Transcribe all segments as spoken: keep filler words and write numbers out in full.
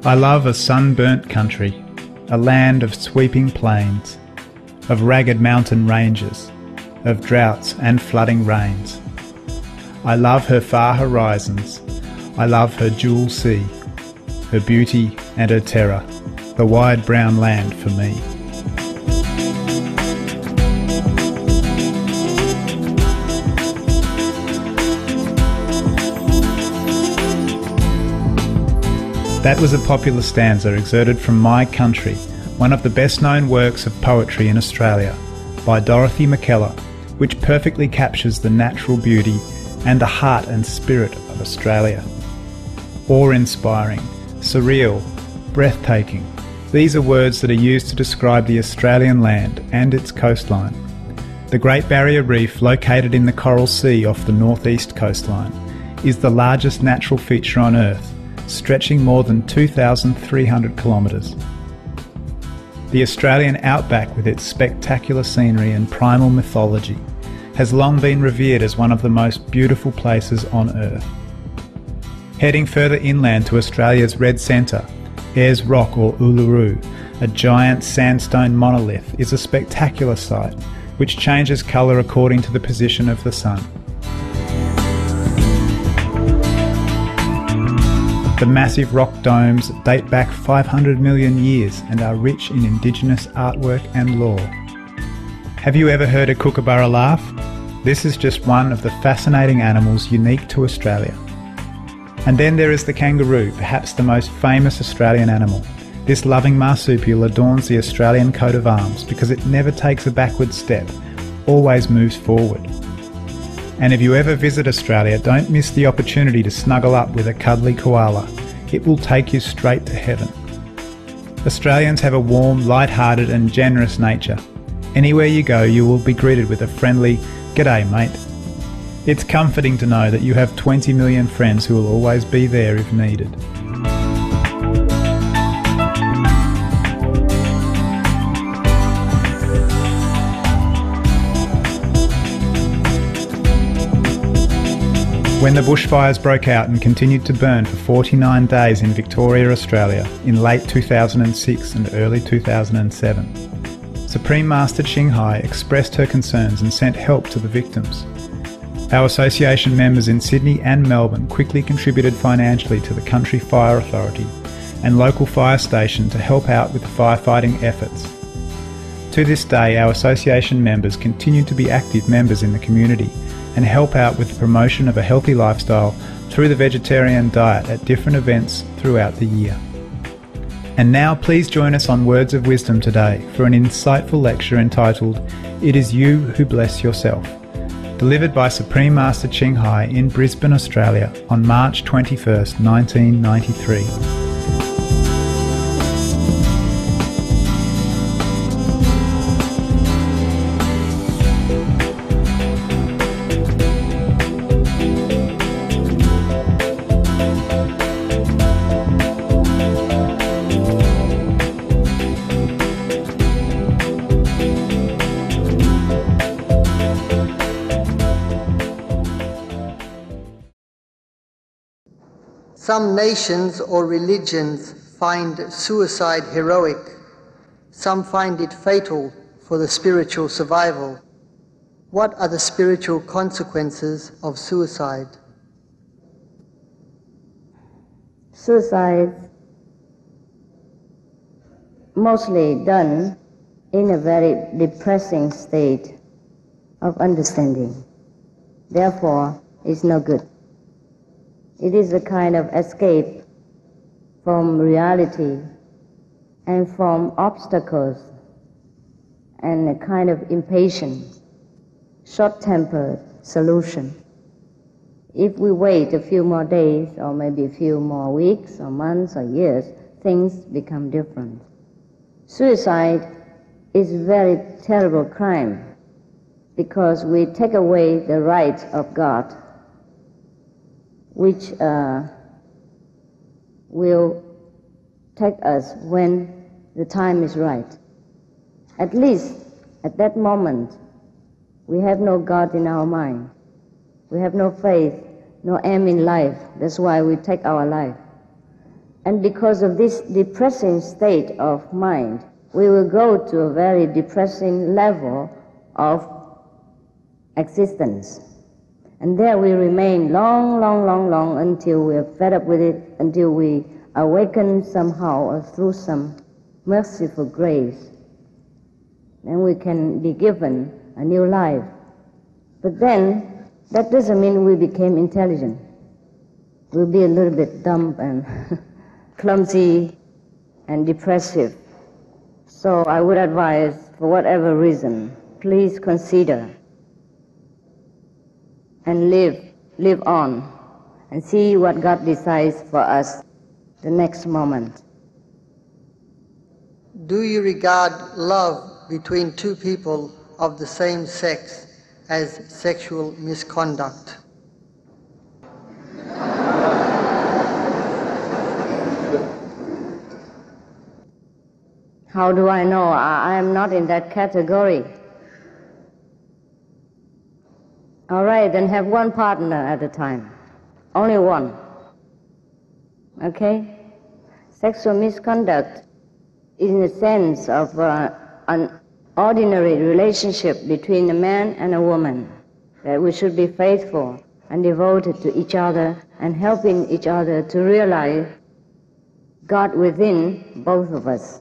I love a sunburnt country, a land of sweeping plains, of ragged mountain ranges, of droughts and flooding rains. I love her far horizons, I love her jewel sea, her beauty and her terror, the wide brown land for me. That was a popular stanza excerpted from My Country, one of the best-known works of poetry in Australia, by Dorothy Mackellar, which perfectly captures the natural beauty and the heart and spirit of Australia. Awe-inspiring, surreal, breathtaking. These are words that are used to describe the Australian land and its coastline. The Great Barrier Reef, located in the Coral Sea off the northeast coastline, is the largest natural feature on Earth, stretching more than two thousand three hundred kilometres. The Australian outback, with its spectacular scenery and primal mythology, has long been revered as one of the most beautiful places on Earth. Heading further inland to Australia's Red Centre, Ayers Rock or Uluru, a giant sandstone monolith, is a spectacular sight, which changes colour according to the position of the sun. The massive rock domes date back five hundred million years and are rich in Indigenous artwork and lore. Have you ever heard a kookaburra laugh? This is just one of the fascinating animals unique to Australia. And then there is the kangaroo, perhaps the most famous Australian animal. This loving marsupial adorns the Australian coat of arms because it never takes a backward step, always moves forward. And if you ever visit Australia, don't miss the opportunity to snuggle up with a cuddly koala. It will take you straight to heaven. Australians have a warm, light-hearted and generous nature. Anywhere you go, you will be greeted with a friendly, "G'day, mate." It's comforting to know that you have twenty million friends who will always be there if needed. When the bushfires broke out and continued to burn for forty-nine days in Victoria, Australia, in late two thousand six and early two thousand seven, Supreme Master Ching Hai expressed her concerns and sent help to the victims. Our association members in Sydney and Melbourne quickly contributed financially to the Country Fire Authority and local fire station to help out with the firefighting efforts. To this day, our association members continue to be active members in the community and help out with the promotion of a healthy lifestyle through the vegetarian diet at different events throughout the year. And now please join us on Words of Wisdom today for an insightful lecture entitled "It is You Who Bless Yourself," delivered by Supreme Master Ching Hai in Brisbane, Australia on March twenty-first, nineteen ninety-three. Some nations or religions find suicide heroic. Some find it fatal for the spiritual survival. What are the spiritual consequences of suicide? Suicide mostly done in a very depressing state of understanding. Therefore, it's no good. It is a kind of escape from reality and from obstacles and a kind of impatient, short-tempered solution. If we wait a few more days or maybe a few more weeks or months or years, things become different. Suicide is a very terrible crime because we take away the right of God, which uh, will take us when the time is right. At least at that moment, we have no God in our mind. We have no faith, no aim in life. That's why we take our life. And because of this depressing state of mind, we will go to a very depressing level of existence. And there we remain long, long, long, long until we are fed up with it, until we awaken somehow or through some merciful grace. Then we can be given a new life. But then, that doesn't mean we became intelligent. We'll be a little bit dumb and clumsy and depressive. So I would advise, for whatever reason, please consider and live, live on, and see what God decides for us the next moment. Do you regard love between two people of the same sex as sexual misconduct? How do I know? I am not in that category. All right, then have one partner at a time. Only one. Okay? Sexual misconduct is in the sense of uh, an ordinary relationship between a man and a woman, that we should be faithful and devoted to each other and helping each other to realize God within both of us.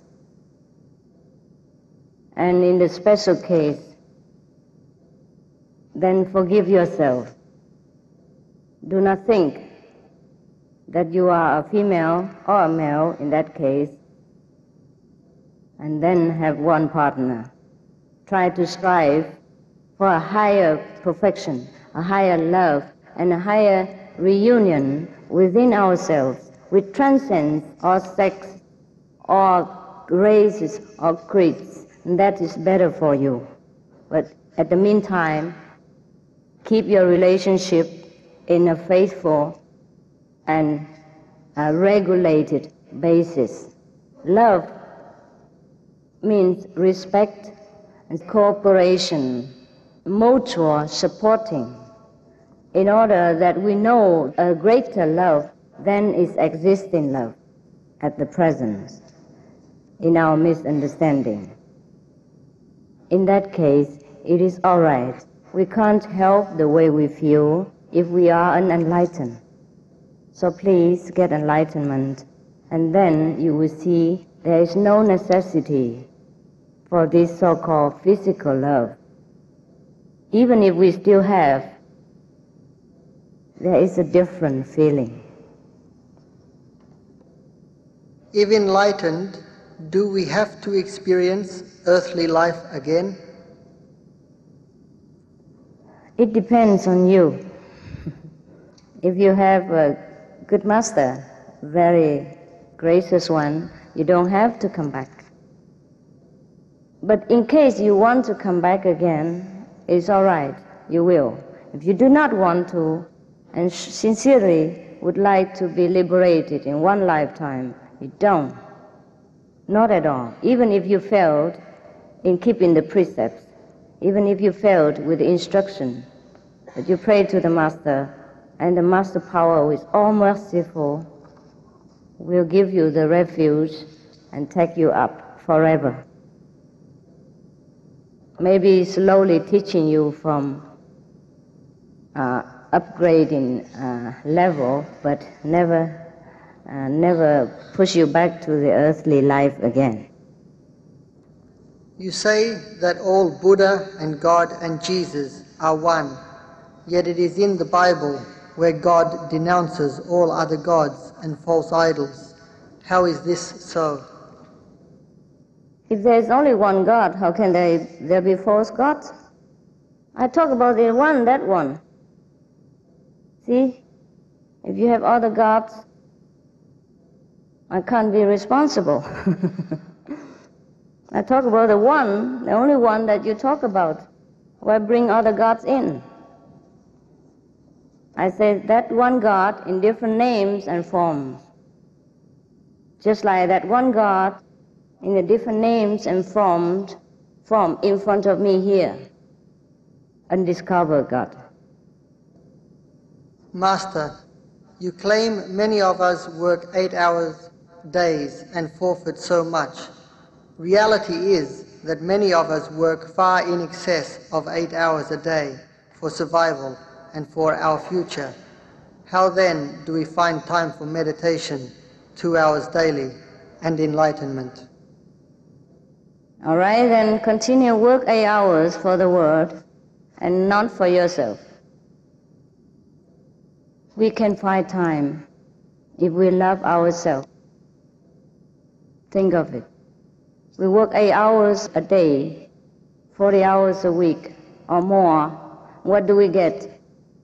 And in the special case, then forgive yourself. Do not think that you are a female or a male in that case, and then have one partner. Try to strive for a higher perfection, a higher love, and a higher reunion within ourselves, which transcends all sex, all races, or creeds. And that is better for you. But at the meantime, keep your relationship in a faithful and a regulated basis. Love means respect and cooperation, mutual supporting, in order that we know a greater love than is existing love at the present in our misunderstanding. In that case, it is all right. We can't help the way we feel if we are unenlightened. So please get enlightenment, and then you will see there is no necessity for this so-called physical love. Even if we still have, there is a different feeling. If enlightened, do we have to experience earthly life again? It depends on you. If you have a good master, very gracious one, you don't have to come back. But in case you want to come back again, it's all right, you will. If you do not want to, and sincerely would like to be liberated in one lifetime, you don't. Not at all. Even if you failed in keeping the precepts, even if you failed with the instruction, but you pray to the Master, and the Master power, who is all merciful, will give you the refuge and take you up forever. Maybe slowly teaching you from uh, upgrading uh, level, but never Uh, never push you back to the earthly life again. You say that all Buddha and God and Jesus are one, yet it is in the Bible where God denounces all other gods and false idols. How is this so? If there is only one God, how can there, there be false gods? I talk about the one, that one. See? If you have other gods, I can't be responsible. I talk about the one, the only one that you talk about. Why bring other gods in? I say that one God in different names and forms. Just like that one God in the different names and forms, form in front of me here. Undiscovered God. Master, you claim many of us work eight hours days and forfeit so much. Reality is that many of us work far in excess of eight hours a day for survival and for our future. How then do we find time for meditation, two hours daily, and enlightenment? All right, then continue work eight hours for the world and not for yourself. We can find time if we love ourselves. Think of it. We work eight hours a day, forty hours a week or more. What do we get?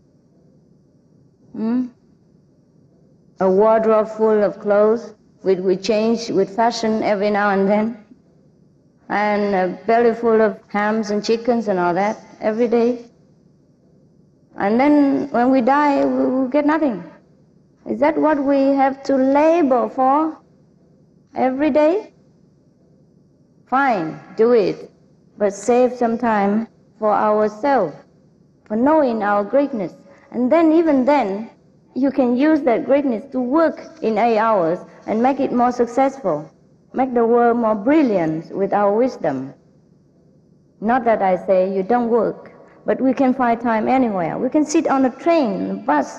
Hmm? A wardrobe full of clothes which we change with fashion every now and then, and a belly full of hams and chickens and all that every day. And then when we die, we will get nothing. Is that what we have to labor for every day? Fine, do it, but save some time for ourselves, for knowing our greatness. And then, even then, you can use that greatness to work in eight hours and make it more successful, make the world more brilliant with our wisdom. Not that I say you don't work, but we can find time anywhere. We can sit on a train, a bus.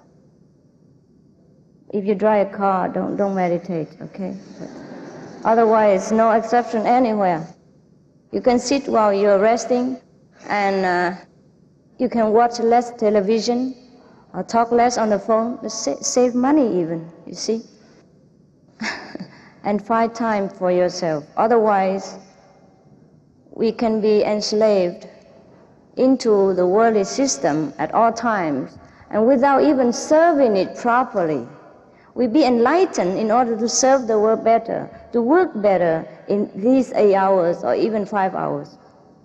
If you drive a car, don't, don't meditate, okay? But otherwise, no exception anywhere. You can sit while you're resting, and uh, you can watch less television, or talk less on the phone, sa- save money even, you see? And find time for yourself. Otherwise, we can be enslaved into the worldly system at all times, and without even serving it properly. We be enlightened in order to serve the world better, to work better in these eight hours or even five hours.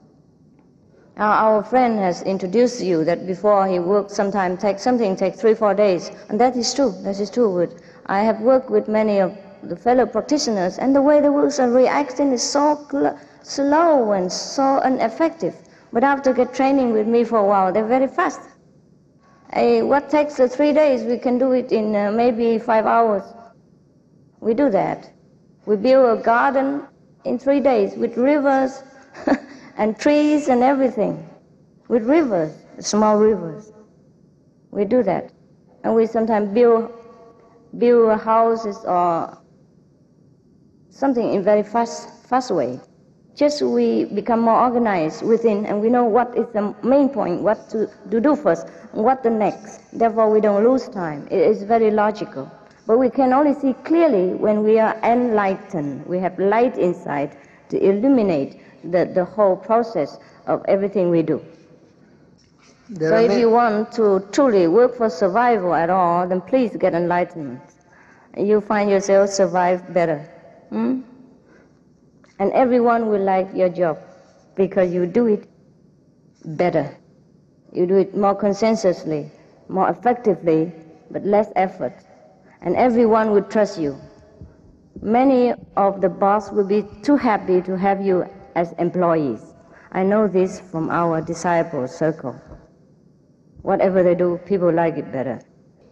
Now, our friend has introduced you that before he worked, sometimes take something take three, four days, and that is true. That is true. But I have worked with many of the fellow practitioners, and the way the works are reacting is so cl- slow and so ineffective. But after get training with me for a while, they're very fast. Hey, what takes uh, three days, we can do it in uh, maybe five hours. We do that. We build a garden in three days with rivers and trees and everything. With rivers, small rivers. We do that. And we sometimes build, build houses or something in very fast, fast way. Just we become more organized within, and we know what is the main point, what to, to do first, what the next. Therefore, we don't lose time. It is very logical. But we can only see clearly when we are enlightened. We have light inside to illuminate the, the whole process of everything we do. There so if many... you want to truly work for survival at all, then please get enlightenment. You find yourself survive better. Hmm? And everyone will like your job because you do it better. You do it more consensuously, more effectively, but less effort. And everyone will trust you. Many of the boss will be too happy to have you as employees. I know this from our disciple circle. Whatever they do, people like it better.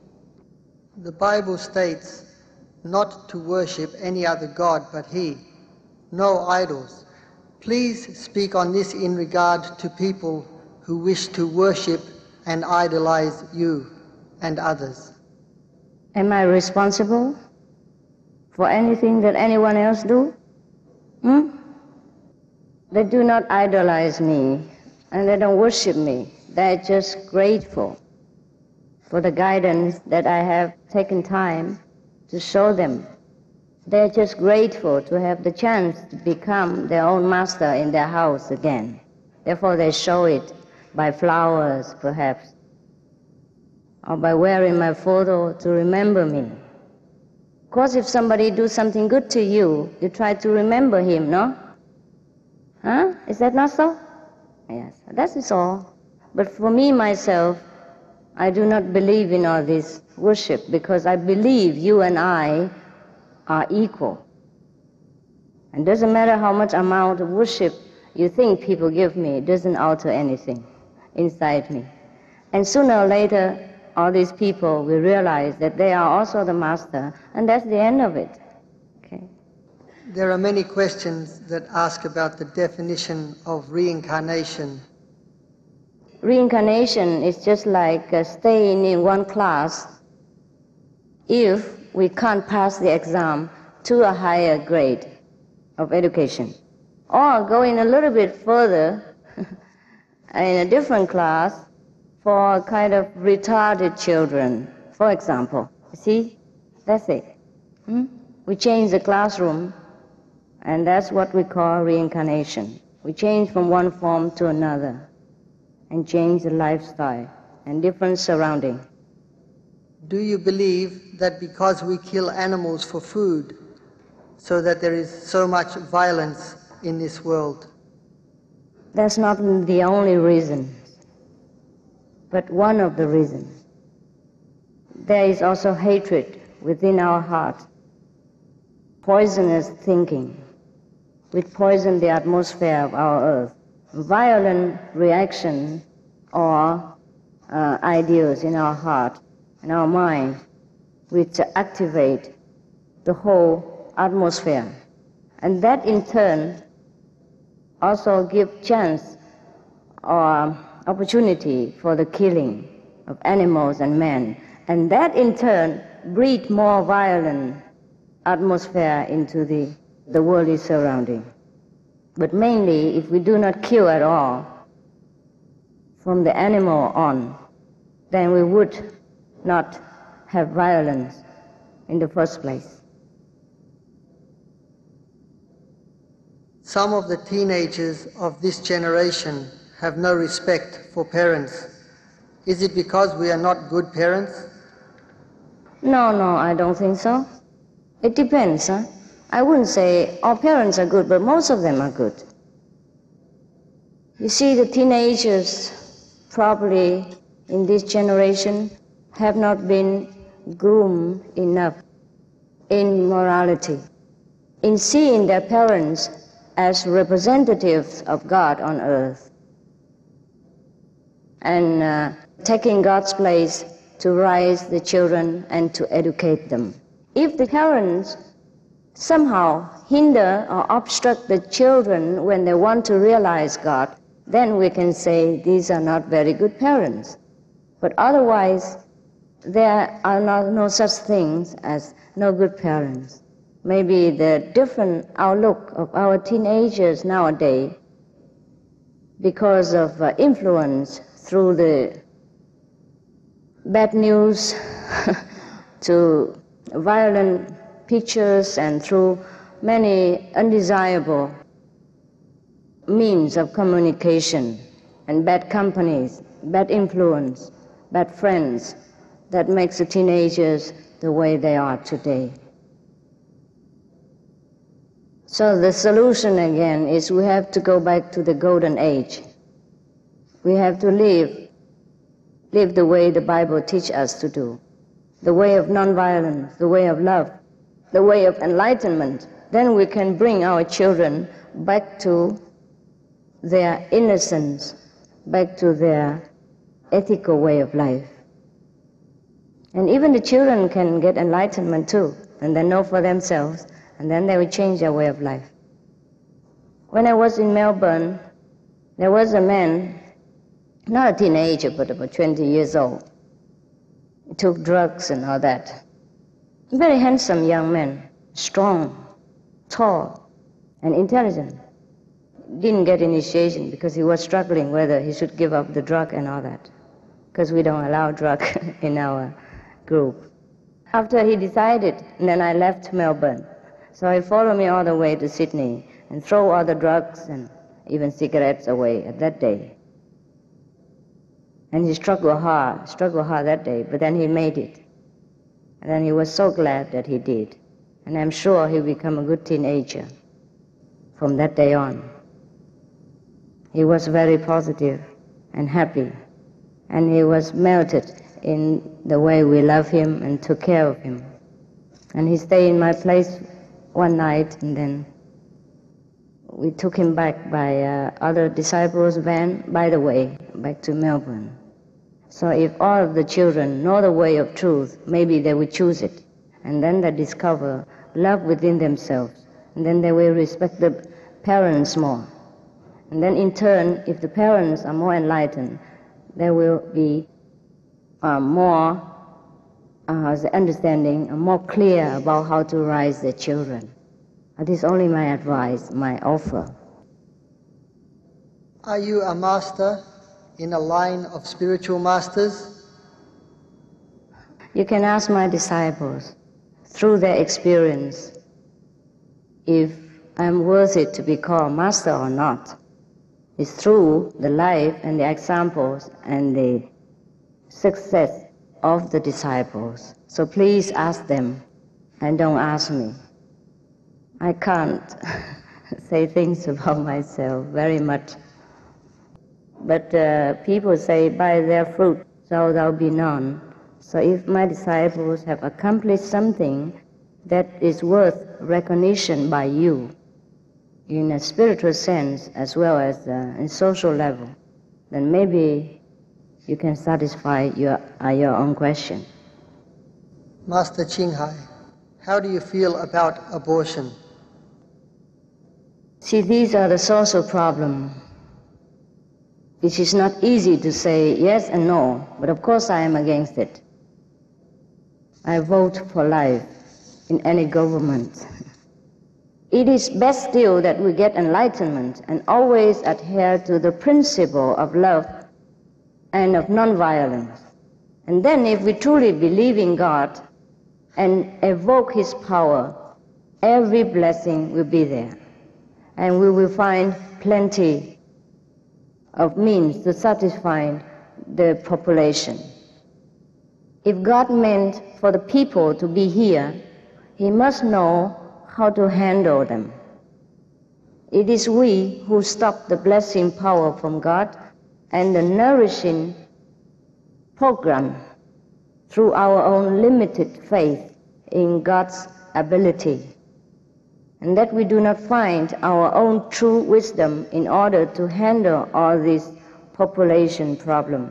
The Bible states not to worship any other God but He. No idols. Please speak on this in regard to people who wish to worship and idolize you and others. Am I responsible for anything that anyone else do? Hmm? They do not idolize me, and they don't worship me. They're just grateful for the guidance that I have taken time to show them. They're just grateful to have the chance to become their own master in their house again. Therefore, they show it by flowers, perhaps, or by wearing my photo to remember me. Of course, if somebody do something good to you, you try to remember him, no? Huh? Is that not so? Yes, that is all. But for me, myself, I do not believe in all this worship because I believe you and I are equal. And it doesn't matter how much amount of worship you think people give me, it doesn't alter anything inside me. And sooner or later, all these people will realize that they are also the master, and that's the end of it. There are many questions that ask about the definition of reincarnation. Reincarnation is just like uh, staying in one class if we can't pass the exam to a higher grade of education, or going a little bit further in a different class for kind of retarded children, for example. See, that's it. Hmm? We change the classroom, and that's what we call reincarnation. We change from one form to another and change the lifestyle and different surrounding. Do you believe that because we kill animals for food, so that there is so much violence in this world? That's not the only reason, but one of the reasons. There is also hatred within our heart, poisonous thinking, which poison the atmosphere of our earth, violent reaction or uh, ideas in our heart and our mind, which activate the whole atmosphere. And that in turn also give chance or opportunity for the killing of animals and men. And that in turn breed more violent atmosphere into the, the worldly surrounding. But mainly, if we do not kill at all, from the animal on, then we would not have violence in the first place. Some of the teenagers of this generation have no respect for parents. Is it because we are not good parents? No, no, I don't think so. It depends, huh? I wouldn't say all parents are good, but most of them are good. You see, the teenagers probably in this generation have not been groomed enough in morality, in seeing their parents as representatives of God on earth, and uh, taking God's place to raise the children and to educate them. If the parents somehow hinder or obstruct the children when they want to realize God, then we can say these are not very good parents. But otherwise, there are not, no such things as no good parents. Maybe the different outlook of our teenagers nowadays, because of uh, influence through the bad news to violent pictures and through many undesirable means of communication and bad companies, bad influence, bad friends, that makes the teenagers the way they are today. So the solution again is we have to go back to the golden age. We have to live, live the way the Bible teaches us to do, the way of nonviolence, the way of love, the way of enlightenment. Then we can bring our children back to their innocence, back to their ethical way of life. And even the children can get enlightenment too, and they know for themselves, and then they will change their way of life. When I was in Melbourne, there was a man, not a teenager, but about twenty years old. He took drugs and all that. Very handsome young man, strong, tall, and intelligent. Didn't get initiation because he was struggling whether he should give up the drug and all that, because we don't allow drug in our group. After he decided, and then I left Melbourne. So he followed me all the way to Sydney and threw all the drugs and even cigarettes away at that day. And he struggled hard, struggled hard that day, but then he made it. And then he was so glad that he did. And I'm sure he'll become a good teenager from that day on. He was very positive and happy, and he was melted in the way we love him and took care of him. And he stayed in my place one night, and then we took him back by uh, other disciples' van, by the way, back to Melbourne. So if all of the children know the way of truth, maybe they will choose it, and then they discover love within themselves, and then they will respect the parents more. And then in turn, if the parents are more enlightened, there will be uh, more uh, the understanding, uh, more clear about how to raise their children. That is only my advice, my offer. Are you a master in a line of spiritual masters? You can ask my disciples, through their experience, if I'm worthy to be called master or not. It's through the life and the examples and the success of the disciples. So please ask them and don't ask me. I can't say things about myself very much. But uh, people say, by their fruit shall thou be known. So if my disciples have accomplished something that is worth recognition by you, in a spiritual sense as well as uh, in social level, then maybe you can satisfy your, uh, your own question. Master Ching Hai, how do you feel about abortion? See, these are the social problems. It is not easy to say yes and no, but of course I am against it. I vote for life in any government. It is best still that we get enlightenment and always adhere to the principle of love and of non-violence. And then if we truly believe in God and evoke His power, every blessing will be there. And we will find plenty of means to satisfy the population. If God meant for the people to be here, He must know how to handle them. It is we who stop the blessing power from God and the nourishing program through our own limited faith in God's ability, and that we do not find our own true wisdom in order to handle all this population problem.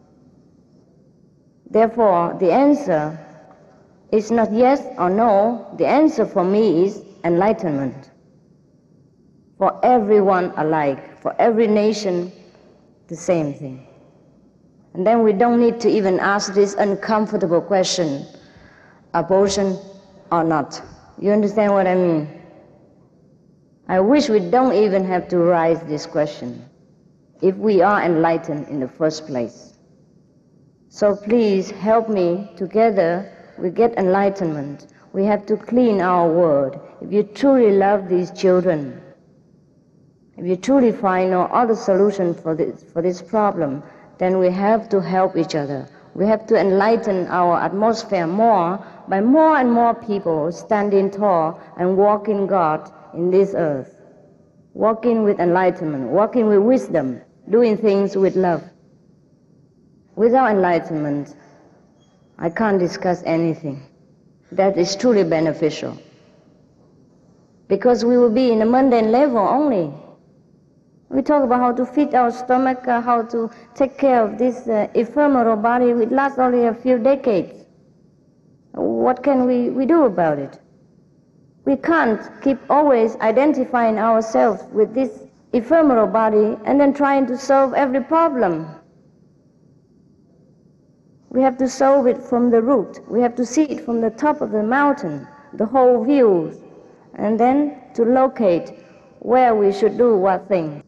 Therefore, the answer is not yes or no. The answer for me is enlightenment. For everyone alike, for every nation, the same thing. And then we don't need to even ask this uncomfortable question, abortion or not. You understand what I mean? I wish we don't even have to raise this question if we are enlightened in the first place. So please help me. Together we get enlightenment. We have to clean our world. If you truly love these children, if you truly find no other solution for this, for this problem, then we have to help each other. We have to enlighten our atmosphere more by more and more people standing tall and walking God in this earth. Walking with enlightenment, walking with wisdom, doing things with love. Without enlightenment, I can't discuss anything that is truly beneficial. Because we will be in a mundane level only. We talk about how to feed our stomach, uh, how to take care of this uh, ephemeral body, which lasts only a few decades. What can we, we do about it? We can't keep always identifying ourselves with this ephemeral body and then trying to solve every problem. We have to solve it from the root. We have to see it from the top of the mountain, the whole view, and then to locate where we should do what thing.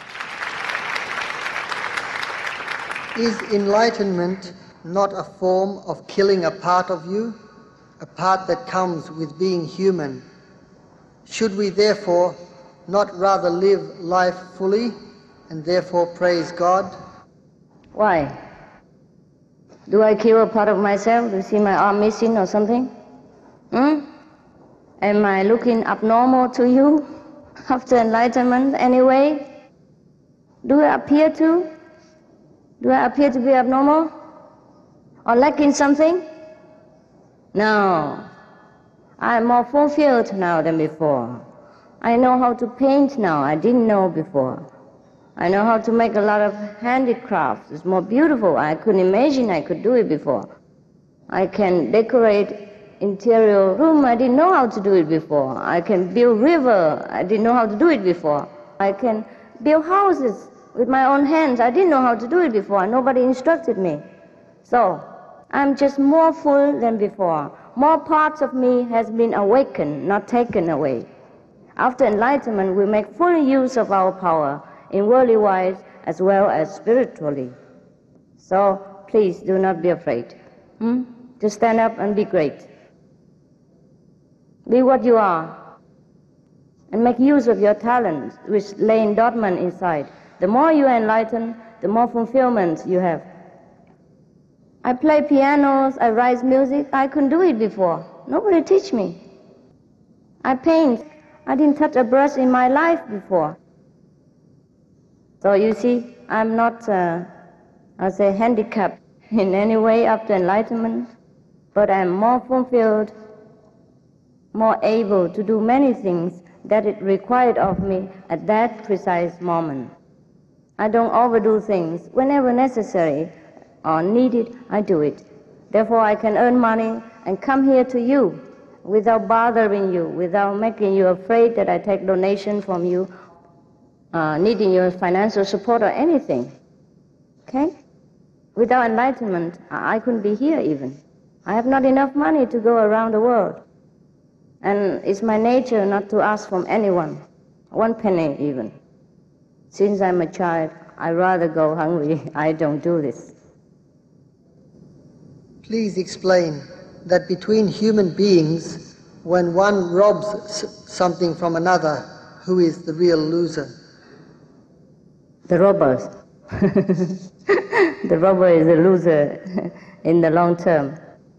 Is enlightenment not a form of killing a part of you, a part that comes with being human? Should we therefore not rather live life fully and therefore praise God? Why? Do I kill a part of myself? Do you see my arm missing or something? Hmm? Am I looking abnormal to you after enlightenment anyway? Do I appear to? Do I appear to be abnormal? Or lacking something? No. I'm more fulfilled now than before. I know how to paint now. I didn't know before. I know how to make a lot of handicrafts. It's more beautiful. I couldn't imagine I could do it before. I can decorate interior room. I didn't know how to do it before. I can build river. I didn't know how to do it before. I can build houses with my own hands. I didn't know how to do it before. Nobody instructed me. So I'm just more full than before. More parts of me has been awakened, not taken away. After enlightenment, we make full use of our power in worldly wise as well as spiritually. So please do not be afraid. Hmm? Just stand up and be great. Be what you are. And make use of your talents, which lay in Dodman inside. The more you are enlightened, the more fulfillment you have. I play pianos, I write music. I couldn't do it before. Nobody teach me. I paint. I didn't touch a brush in my life before. So you see, I'm not, uh, I'll say, handicapped in any way after enlightenment, but I'm more fulfilled, more able to do many things that it required of me at that precise moment. I don't overdo things. Whenever necessary or needed, I do it. Therefore, I can earn money and come here to you without bothering you, without making you afraid that I take donation from you, uh, needing your financial support or anything. Okay? Without enlightenment, I couldn't be here even. I have not enough money to go around the world. And it's my nature not to ask from anyone, one penny even. Since I'm a child, I rather go hungry. I don't do this. Please explain that between human beings, when one robs something from another, who is the real loser? The robbers. The robber is the loser in the long term.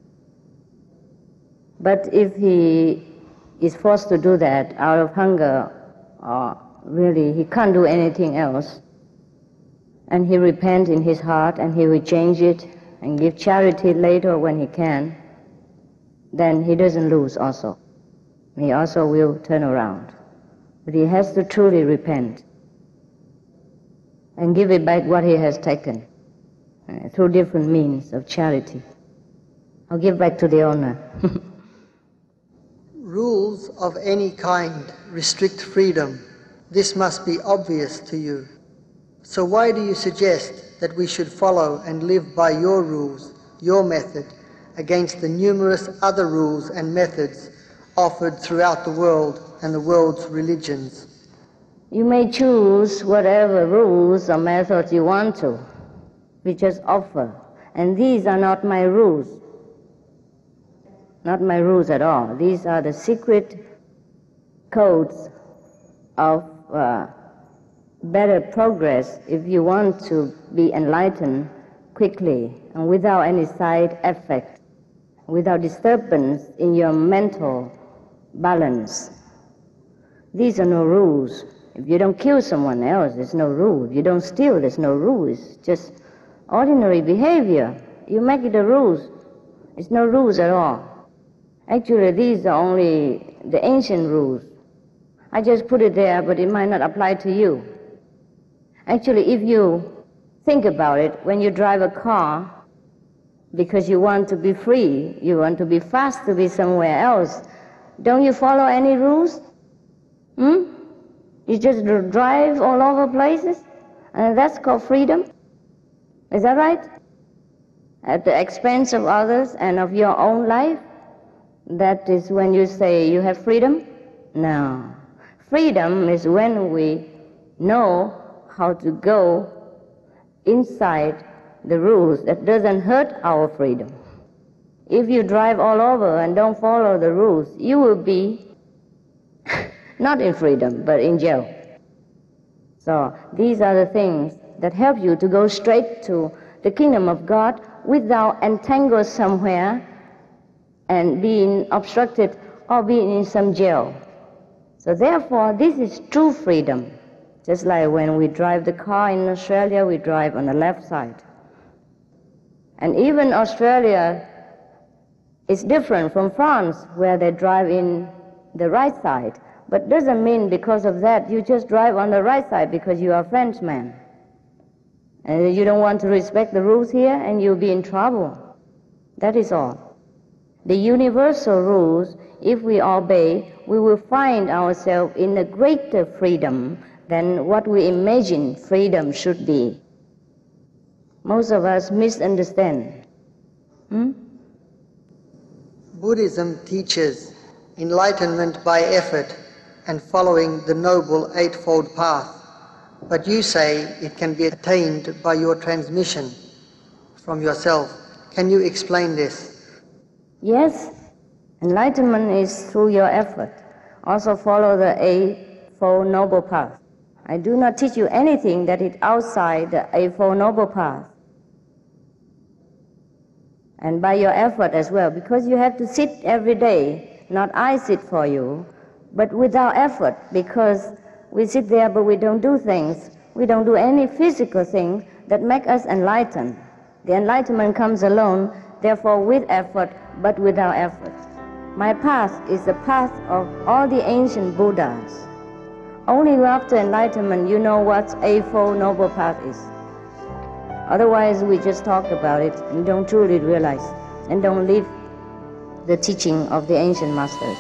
But if he is forced to do that out of hunger, or really he can't do anything else, and he repents in his heart and he will change it and give charity later when he can, then he doesn't lose also. He also will turn around. But he has to truly repent and give it back what he has taken uh, through different means of charity. I'll give back to the owner. Rules of any kind restrict freedom. This must be obvious to you. So why do you suggest that we should follow and live by your rules, your method, against the numerous other rules and methods offered throughout the world and the world's religions? You may choose whatever rules or methods you want to. We just offer. And these are not my rules. Not my rules at all. These are the secret codes of uh, better progress if you want to be enlightened quickly and without any side effect, without disturbance in your mental balance. These are no rules. If you don't kill someone else, there's no rule. If you don't steal, there's no rule. It's just ordinary behavior. You make it a rules. It's no rules at all. Actually, these are only the ancient rules. I just put it there, but it might not apply to you. Actually, if you think about it, when you drive a car, because you want to be free, you want to be fast to be somewhere else, don't you follow any rules? Hmm? You just drive all over places, and that's called freedom. Is that right? At the expense of others and of your own life? That is when you say you have freedom? No. Freedom is when we know how to go inside the rules that doesn't hurt our freedom. If you drive all over and don't follow the rules, you will be not in freedom, but in jail. So these are the things that help you to go straight to the kingdom of God without entangled somewhere and being obstructed or being in some jail. So therefore, this is true freedom. Just like when we drive the car in Australia, we drive on the left side. And even Australia is different from France, where they drive in the right side. But doesn't mean because of that you just drive on the right side because you are a Frenchman. And you don't want to respect the rules here and you'll be in trouble. That is all. the universal rules, if we obey, we will find ourselves in a greater freedom than what we imagine freedom should be. Most of us misunderstand. Hmm? Buddhism teaches enlightenment by effort and following the Noble Eightfold Path, but you say it can be attained by your transmission from yourself. Can you explain this? Yes, enlightenment is through your effort. Also follow the Eightfold Noble Path. I do not teach you anything that is outside the Eightfold Noble Path. And by your effort as well, because you have to sit every day, not I sit for you, but without effort, because we sit there but we don't do things. We don't do any physical thing that make us enlightened. The enlightenment comes alone, therefore with effort, but without effort. My path is the path of all the ancient Buddhas. Only after enlightenment you know what Eightfold Noble Path is. Otherwise we just talk about it and don't truly realize and don't live the teaching of the ancient masters.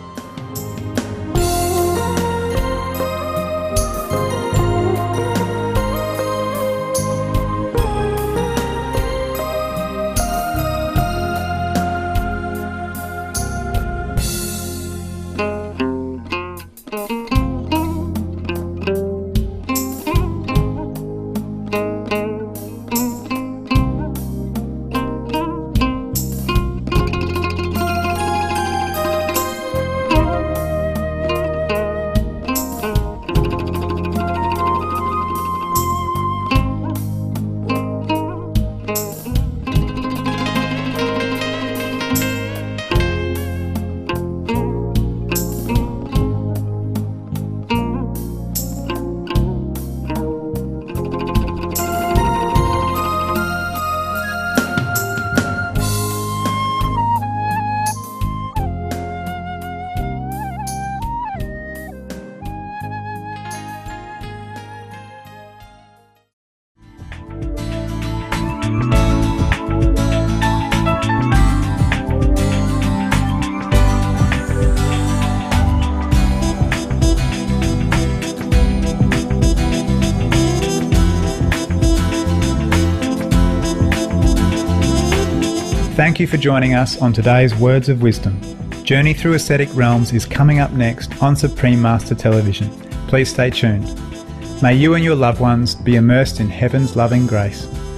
Thank you for joining us on today's Words of Wisdom. Journey Through Ascetic Realms is coming up next on Supreme Master Television. Please stay tuned. May you and your loved ones be immersed in heaven's loving grace.